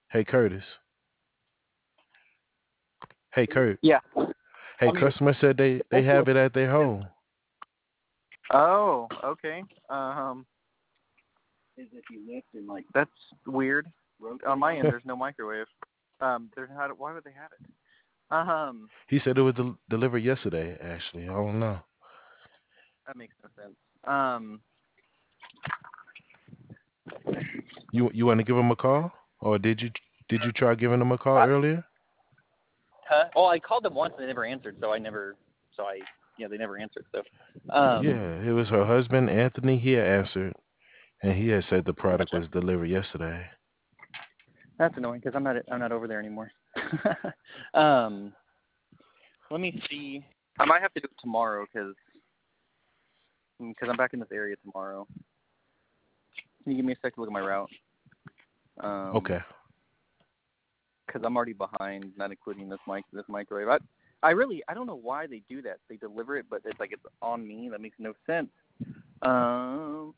Hey Curtis. Hey Kurt. Yeah. Hey, I'm here. customer said they have it at their home. Oh, okay. That's weird. On my end, there's no microwave. There's how. Why would they have it? He said it was delivered yesterday. Actually, I don't know. That makes no sense. You want to give him a call, or did you try giving him a call I, earlier? Well, I called them once and they never answered, so they never answered. So, um, Yeah, it was her husband Anthony. He had answered, and he had said the product gotcha. was delivered yesterday. That's annoying because I'm not over there anymore. um, Let me see. I might have to do it tomorrow because I'm back in this area tomorrow. Can you give me a sec to look at my route? Okay. Because I'm already behind, not including this microwave. I don't know why they do that. They deliver it, but it's like it's on me. That makes no sense. Um,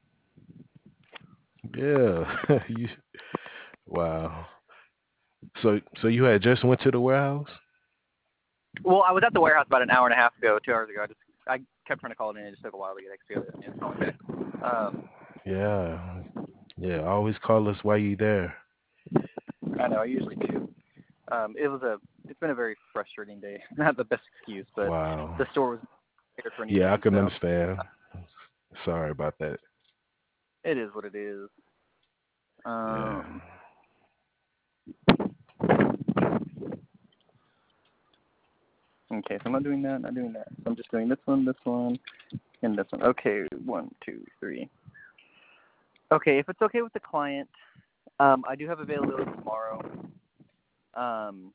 Yeah. Wow. So you had just went to the warehouse? well, I was at the warehouse about an hour and a half ago, 2 hours ago. I kept trying to call it in. It just took a while to get extra. And it's calling back. Yeah. Yeah. Always call us while you there. I know. I usually do. It's been a very frustrating day. Not the best excuse, but Wow. the store was prepared for Yeah, I anything, can so understand. Sorry about that. it is what it is. Yeah. Um, okay, so I'm not doing that, not doing that. So I'm just doing this one, and this one. Okay, 1, 2, 3. Okay, if it's okay with the client, I do have availability tomorrow. Um,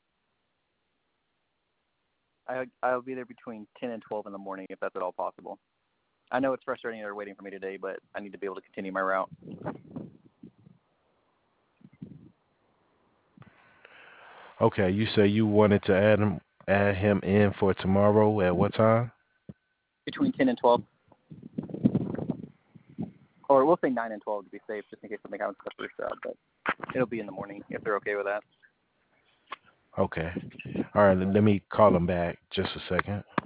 I'll be there between 10 and 12 in the morning, if that's at all possible. I know it's frustrating they're waiting for me today, but I need to be able to continue my route. Okay, you say you wanted to add him in for tomorrow at what time? Between 10 and 12. Or we'll say 9 and 12 to be safe, just in case something happens to the first job. But it'll be in the morning if they're okay with that. Okay. All right, let me call him back just a second.